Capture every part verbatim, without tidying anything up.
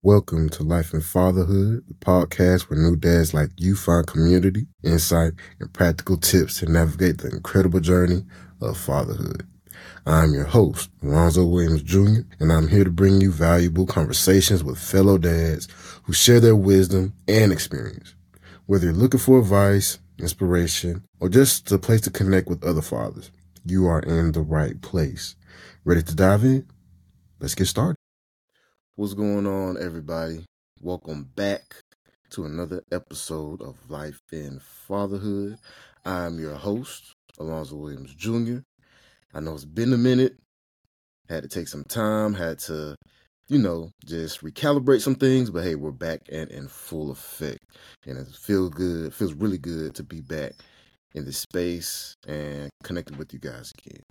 Welcome to Life and Fatherhood, the podcast where new dads like you find community, insight, and practical tips to navigate the incredible journey of fatherhood. I'm your host, Alonzo Williams Junior, and I'm here to bring you valuable conversations with fellow dads who share their wisdom and experience. Whether you're looking for advice, inspiration, or just a place to connect with other fathers, you are in the right place. Ready to dive in? Let's get started. What's going on, everybody? Welcome back to another episode of Life and Fatherhood. I'm your host, Alonzo Williams Junior I know it's been a minute. Had to take some time, had to, you know, just recalibrate some things, but hey, we're back and in full effect. And it feels good, it feels really good to be back in this space and connected with you guys again.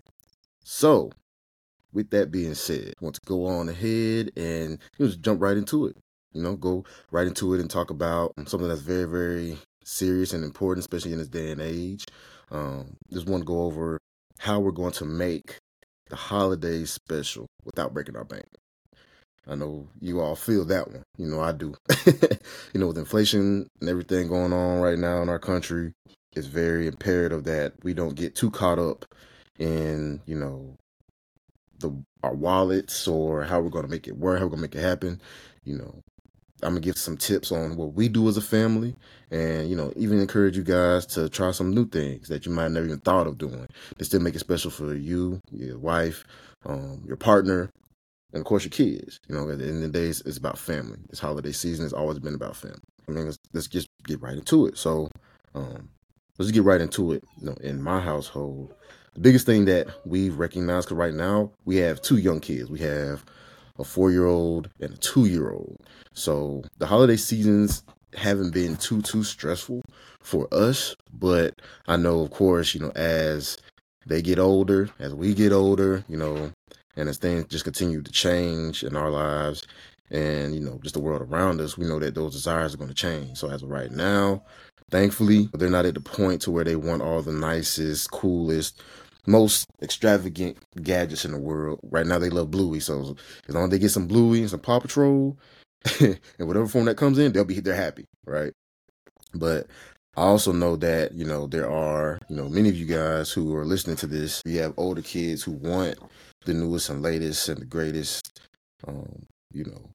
So, with that being said, I want to go on ahead and just jump right into it. You know, go right into it and talk about something that's very, very serious and important, especially in this day and age. Um, just want to go over how we're going to make the holidays special without breaking our bank. I know you all feel that one. You know, I do. You know, with inflation and everything going on right now in our country, it's very imperative that we don't get too caught up in, you know, the our wallets or how we're going to make it work, how we're going to make it happen. You know, I'm going to give some tips on what we do as a family and, you know, even encourage you guys to try some new things that you might have never even thought of doing to still make it special for you, your wife, um, your partner, and of course your kids. You know, at the end of the day, it's, it's about family. This holiday season has always been about family. I mean, let's, let's just get right into it. So, um, let's get right into it. You know, in my household, the biggest thing that we've recognized, because right now we have two young kids. We have a four-year-old and a two-year-old. So the holiday seasons haven't been too, too stressful for us. But I know, of course, you know, as they get older, as we get older, you know, and as things just continue to change in our lives and, you know, just the world around us, we know that those desires are going to change. So as of right now, thankfully, they're not at the point to where they want all the nicest, coolest, most extravagant gadgets in the world. Right now, they love Bluey. So as long as they get some Bluey and some Paw Patrol, and whatever form that comes in, they'll be they're happy, right? But I also know that, you know, there are, you know, many of you guys who are listening to this, you have older kids who want the newest and latest and the greatest, um, you know,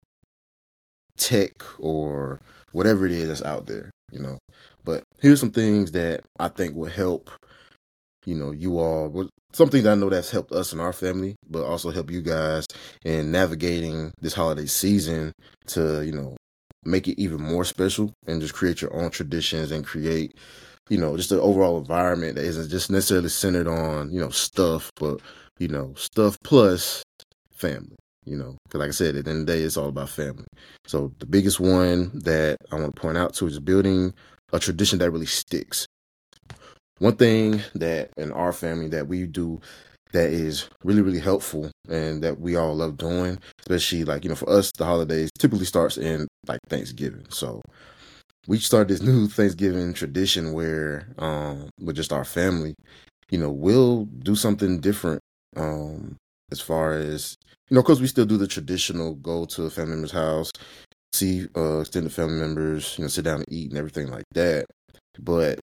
tech or whatever it is that's out there, you know. But here's some things that I think will help, you know, you all, something that I know that's helped us in our family, but also help you guys in navigating this holiday season to, you know, make it even more special and just create your own traditions and create, you know, just an overall environment that isn't just necessarily centered on, you know, stuff, but, you know, stuff plus family, you know, because like I said, at the end of the day, it's all about family. So the biggest one that I want to point out to is building a tradition that really sticks. One thing that in our family that we do that is really, really helpful and that we all love doing, especially like, you know, for us, the holidays typically starts in like Thanksgiving. So we started this new Thanksgiving tradition where, um, with just our family, you know, we'll do something different, um, as far as, you know, because we still do the traditional go to a family member's house, see uh, extended family members, you know, sit down and eat and everything like that. But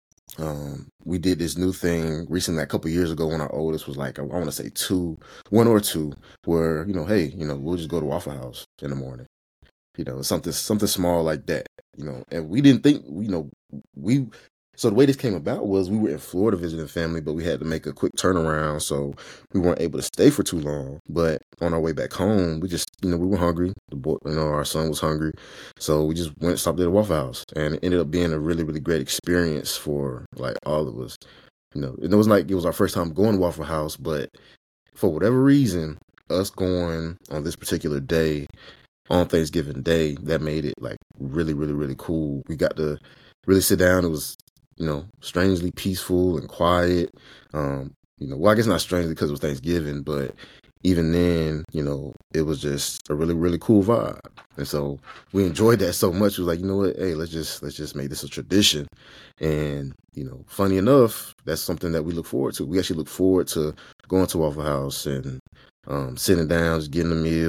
um, we did this new thing recently, a couple years ago when our oldest was like, I want to say two, one or two, where, you know, hey, you know, we'll just go to Waffle House in the morning. You know, something something small like that, you know, and we didn't think, you know, we, so the way this came about was we were in Florida visiting family, but we had to make a quick turnaround, so we weren't able to stay for too long. But on our way back home, we just, you know, we were hungry. The boy, you know, our son was hungry, so we just went and stopped at a Waffle House, and it ended up being a really, really great experience for like all of us. You know, it was like it was our first time going to Waffle House, but for whatever reason, us going on this particular day, on Thanksgiving Day, that made it like really, really, really cool. We got to really sit down. It was, you know, strangely peaceful and quiet. Um, you know, well, I guess not strangely because it was Thanksgiving, but even then, you know, it was just a really, really cool vibe. And so we enjoyed that so much. We was like, you know what, hey, let's just let's just make this a tradition. And, you know, funny enough, that's something that we look forward to. We actually look forward to going to Waffle House and um, sitting down, just getting a meal,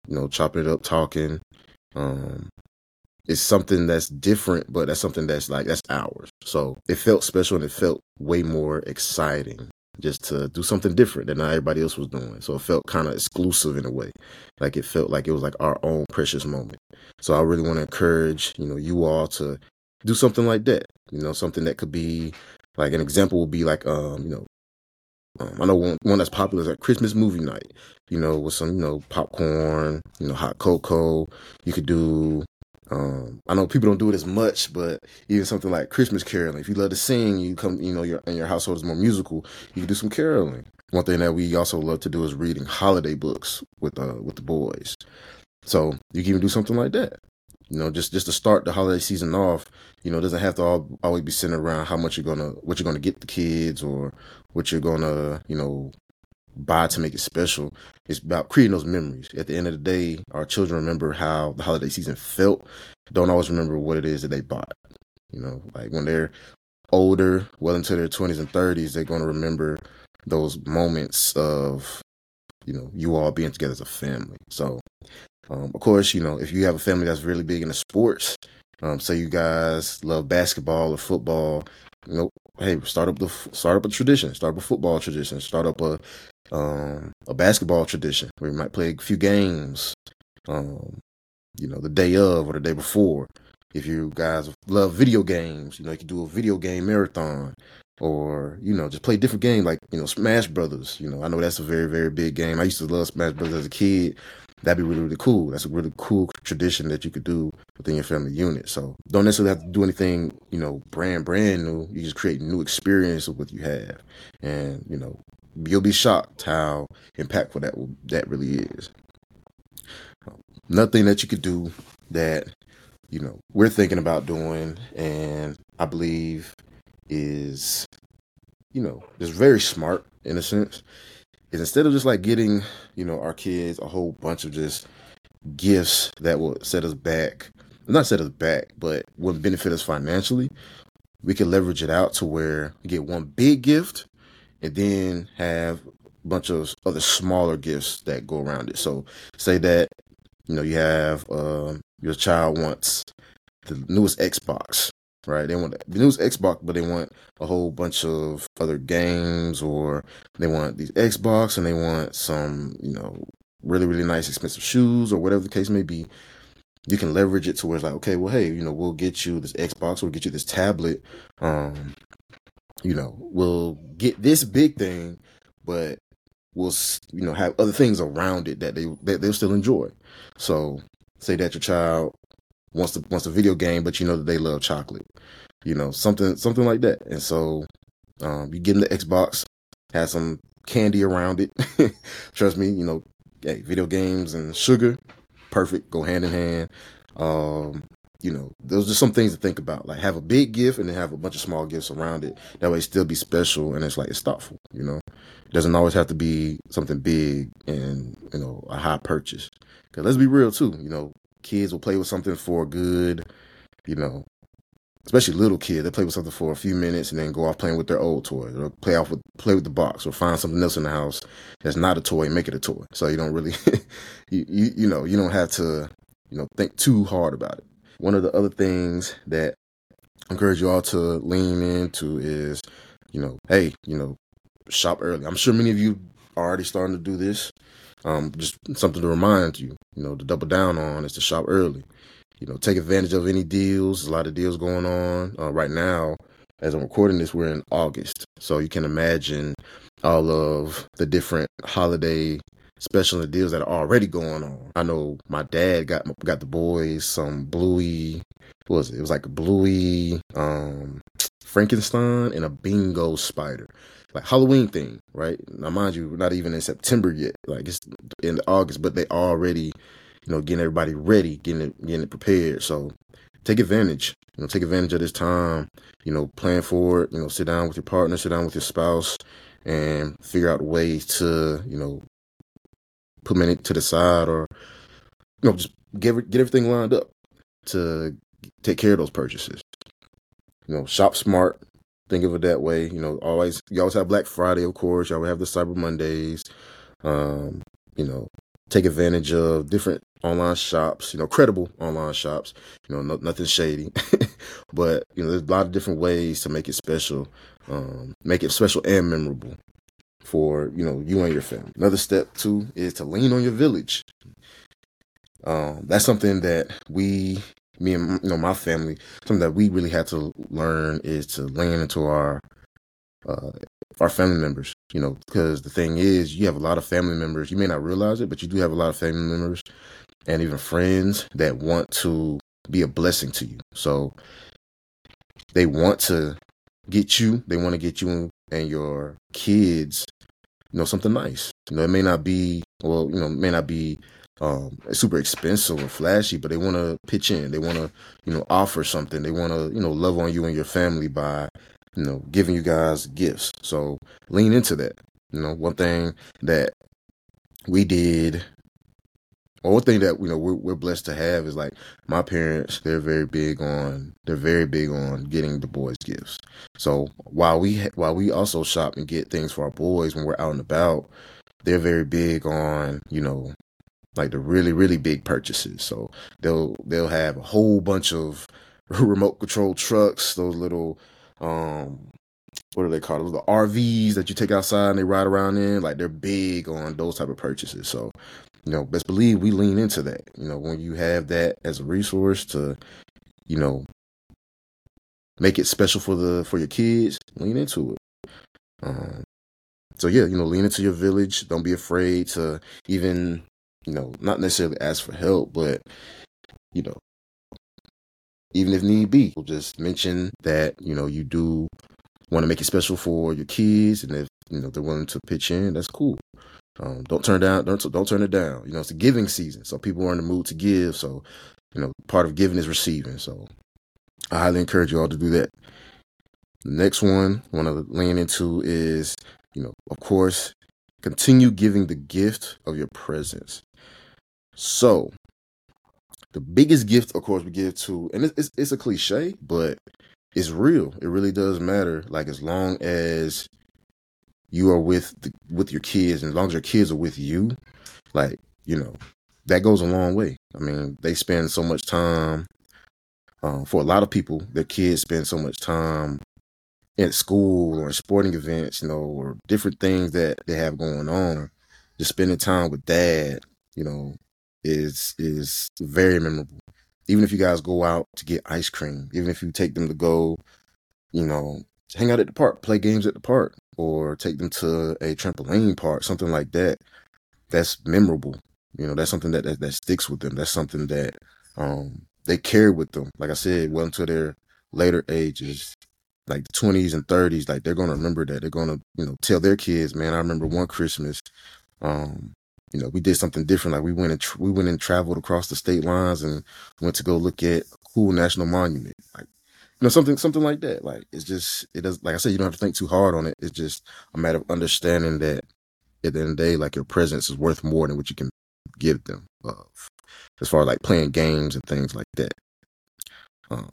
you know, chopping it up, talking. Um, it's something that's different, but that's something that's like, that's ours. So it felt special and it felt way more exciting just to do something different than everybody else was doing. So it felt kind of exclusive in a way. Like it felt like it was like our own precious moment. So I really want to encourage, you know, you all to do something like that. You know, something that could be like, an example would be like, um, you know, um, I know one, one that's popular is like Christmas movie night, you know, with some, you know, popcorn, you know, hot cocoa. You could do, um, I know people don't do it as much, but even something like Christmas caroling. If you love to sing, you come, you know, your, and your household is more musical, you can do some caroling. One thing that we also love to do is reading holiday books with, uh, with the boys. So you can even do something like that. You know, just, just to start the holiday season off, you know, it doesn't have to all, always be centered around how much you're going to, what you're going to get the kids or what you're going to, you know, buy to make it special. It's about creating those memories. At the end of the day, our children remember how the holiday season felt. Don't always remember what it is that they bought. You know, like when they're older, well into their twenties and thirties, they're going to remember those moments of, you know, you all being together as a family. So, Um, of course, you know, if you have a family that's really big into sports, um, say you guys love basketball or football, you know, hey, start up the start up a tradition, start up a football tradition, start up a um, a basketball tradition where you might play a few games, um, you know, the day of or the day before. If you guys love video games, you know, you can do a video game marathon. Or, you know, just play different games like, you know, Smash Brothers. You know, I know that's a very, very big game. I used to love Smash Brothers as a kid. That'd be really, really cool. That's a really cool tradition that you could do within your family unit. So don't necessarily have to do anything, you know, brand, brand new. You just create new experience of what you have. And, you know, you'll be shocked how impactful that will, that really is. Nothing that you could do that, you know, we're thinking about doing, and I believe is, you know, just very smart in a sense, is instead of just like getting, you know, our kids a whole bunch of just gifts that will set us back, not set us back, but would benefit us financially, we can leverage it out to where we get one big gift and then have a bunch of other smaller gifts that go around it. So say that, you know, you have, um, your child wants the newest Xbox, right? They want the newest Xbox, but they want a whole bunch of other games, or they want these Xbox and they want some, you know, really, really nice, expensive shoes, or whatever the case may be. You can leverage it to where it's like, okay, well, hey, you know, we'll get you this Xbox, we'll get you this tablet. Um, you know, we'll get this big thing, but we'll, you know, have other things around it that they that they'll still enjoy. So say that your child wants to wants a video game, but you know that they love chocolate, you know, something something like that. And so um, you give them the Xbox, have some candy around it. Trust me, you know, hey, video games and sugar, perfect, go hand in hand. Um, you know, those are some things to think about. Like have a big gift and then have a bunch of small gifts around it. That way, it still be special and it's like it's thoughtful. You know, it doesn't always have to be something big and, you know, a high purchase. Because let's be real too. You know, kids will play with something for good, you know, especially little kids. They play with something for a few minutes and then go off playing with their old toys, or play off with play with the box, or find something else in the house that's not a toy and make it a toy. So you don't really, you, you you know, you don't have to, you know, think too hard about it. One of the other things that I encourage you all to lean into is, you know, hey, you know, shop early. I'm sure many of you are already starting to do this. Um, just something to remind you, you know, to double down on is to shop early. You know, take advantage of any deals. There's a lot of deals going on uh, right now. As I'm recording this, we're in August. So you can imagine all of the different holiday special deals that are already going on. I know my dad got got the boys some Bluey, what was it? It was like a Bluey um, Frankenstein and a bingo spider. Like Halloween thing, right? Now, mind you, we're not even in September yet. Like it's in August, but they already, you know, getting everybody ready, getting it, getting it prepared. So take advantage, you know, take advantage of this time, you know, plan for it, you know, sit down with your partner, sit down with your spouse, and figure out ways to, you know, put money to the side, or, you know, just get, get everything lined up to take care of those purchases. You know, shop smart. Think of it that way. You know, always, you always have Black Friday, of course. Y'all have the Cyber Mondays. Um, you know, take advantage of different online shops, you know, credible online shops, you know, no, nothing shady, but, you know, there's a lot of different ways to make it special, um, make it special and memorable for, you know, you and your family. Another step too is to lean on your village. Um, that's something that we, me and, you know, my family, something that we really had to learn is to lean into our, uh, our family members, you know, because the thing is, you have a lot of family members. You may not realize it, but you do have a lot of family members and even friends that want to be a blessing to you. So they want to get you, they want to get you and your kids, you know, something nice. You know, it may not be, well, you know, it may not be um, super expensive or flashy, but they want to pitch in. They want to, you know, offer something. They want to, you know, love on you and your family by, you know, giving you guys gifts. So lean into that. You know, one thing that we did, or one thing that, you know, we're, we're blessed to have is like my parents, they're very big on, they're very big on getting the boys gifts. So while we, ha- while we also shop and get things for our boys when we're out and about, they're very big on, you know, like the really, really big purchases. So they'll, they'll have a whole bunch of remote control trucks, those little, um, what are they called? The R Vs that you take outside and they ride around in. Like they're big on those type of purchases. So, you know, best believe we lean into that. You know, when you have that as a resource to, you know, make it special for the for your kids, lean into it. Um, so yeah, you know, lean into your village. Don't be afraid to even, you know, not necessarily ask for help, but you know, even if need be, we'll just mention that, you know, you do want to make it special for your kids, and if, you know, they're willing to pitch in, that's cool. Um, don't turn down, don't don't turn it down. You know, it's a giving season, so people are in the mood to give. So, you know, part of giving is receiving. So, I highly encourage you all to do that. The next one I want to lean into is, you know, of course, continue giving the gift of your presence. So, the biggest gift, of course, we give to, and it's, it's, it's a cliche, but it's real. It really does matter. Like, as long as you are with the, with your kids, and as long as your kids are with you, like, you know, that goes a long way. I mean, they spend so much time, um, for a lot of people, their kids spend so much time at school or in sporting events, you know, or different things that they have going on. Just spending time with dad, you know, is is very memorable. Even if you guys go out to get ice cream, even if you take them to go, you know, hang out at the park, play games at the park, or take them to a trampoline park, something like that, that's memorable. You know, that's something that, that, that sticks with them. That's something that um, they carry with them. Like I said, well into their later ages, like the twenties and thirties, like they're going to remember that. They're going to, you know, tell their kids, man, I remember one Christmas, um, you know, we did something different. Like we went and tr- we went and traveled across the state lines and went to go look at a cool national monument. Like, you know, something, something like that. Like, it's just, it does, like I said, you don't have to think too hard on it. It's just a matter of understanding that at the end of the day, like your presence is worth more than what you can give them, uh, as far as like playing games and things like that. Um,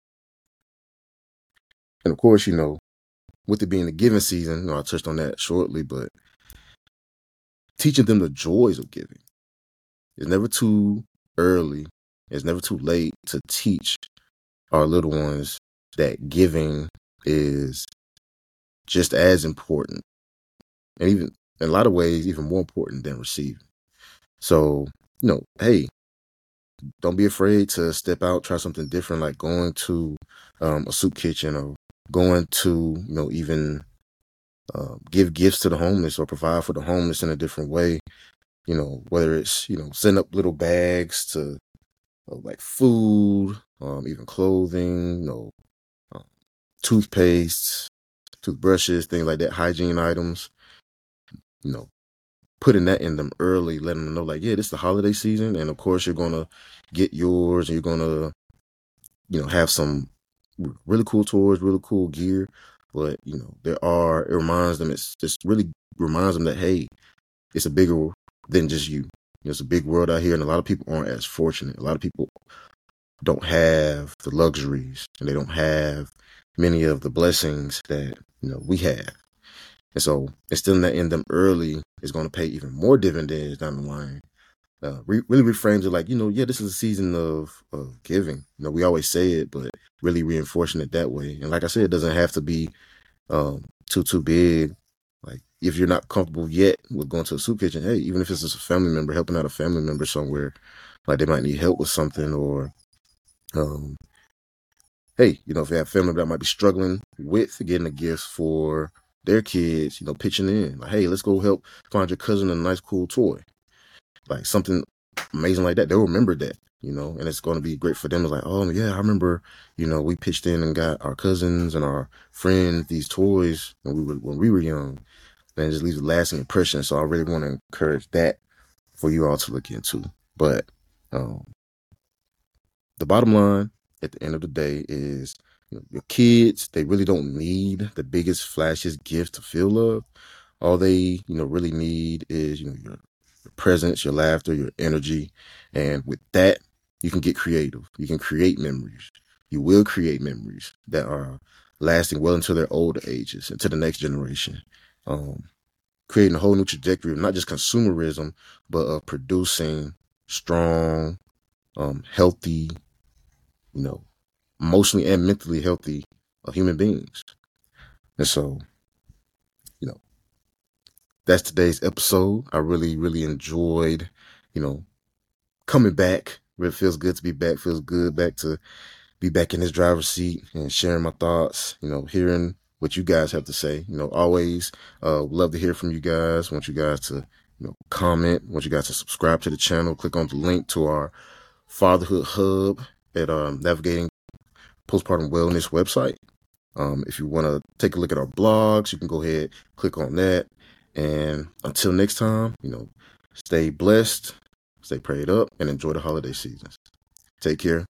and of course, you know, with it being the giving season, you know, I touched on that shortly, but teaching them the joys of giving. It's never too early. It's never too late to teach our little ones that giving is just as important, and even in a lot of ways, even more important than receiving. So, you know, hey, don't be afraid to step out, try something different, like going to um, a soup kitchen, or going to, you know, even uh, give gifts to the homeless or provide for the homeless in a different way. You know, whether it's, you know, send up little bags to uh, like food, um, even clothing, you know, um, toothpaste, toothbrushes, things like that, hygiene items, you know, putting that in them early, letting them know like, yeah, this is the holiday season. And of course you're going to get yours, and you're going to, you know, have some really cool toys, really cool gear. But, you know, there are, it reminds them, it's just really reminds them that, hey, it's a bigger than just you. There's a big world out here, and a lot of people aren't as fortunate. A lot of people don't have the luxuries, and they don't have many of the blessings that, you know, we have. And so instilling that in them early is going to pay even more dividends down the line. uh, re- really reframes it like, you know, yeah, this is a season of, of giving. You know, we always say it, but really reinforcing it that way. And like I said, it doesn't have to be um, too, too big. Like if you're not comfortable yet with going to a soup kitchen, hey, even if it's just a family member, helping out a family member somewhere, like they might need help with something, or, um, hey, you know, if you have a family that might be struggling with getting a gift for their kids, you know, pitching in, like, hey, let's go help find your cousin a nice, cool toy. Like something amazing like that, they'll remember that, you know, and it's going to be great for them. It's like, oh yeah, I remember, you know, we pitched in and got our cousins and our friends these toys when we were when we were young, and it just leaves a lasting impression. So I really want to encourage that for you all to look into. But um, the bottom line at the end of the day is, you know, your kids, they really don't need the biggest, flashiest gift to feel love. All they, you know, really need is, you know, your, your presence, your laughter, your energy. And with that, you can get creative. You can create memories. You will create memories that are lasting well into their older ages, into the next generation. Um, creating a whole new trajectory of not just consumerism, but of producing strong, um, healthy, you know, emotionally and mentally healthy uh, human beings. And so, you know, that's today's episode. I really, really enjoyed, you know, coming back. It feels good to be back. Feels good back to be back in this driver's seat and sharing my thoughts, you know, hearing what you guys have to say. You know, always uh, love to hear from you guys. Want you guys to, you know, comment. Want you guys to subscribe to the channel. Click on the link to our Fatherhood Hub at um, Navigating Postpartum Wellness website. Um, if you want to take a look at our blogs, you can go ahead, click on that. And until next time, you know, stay blessed, stay prayed up, and enjoy the holiday seasons. Take care.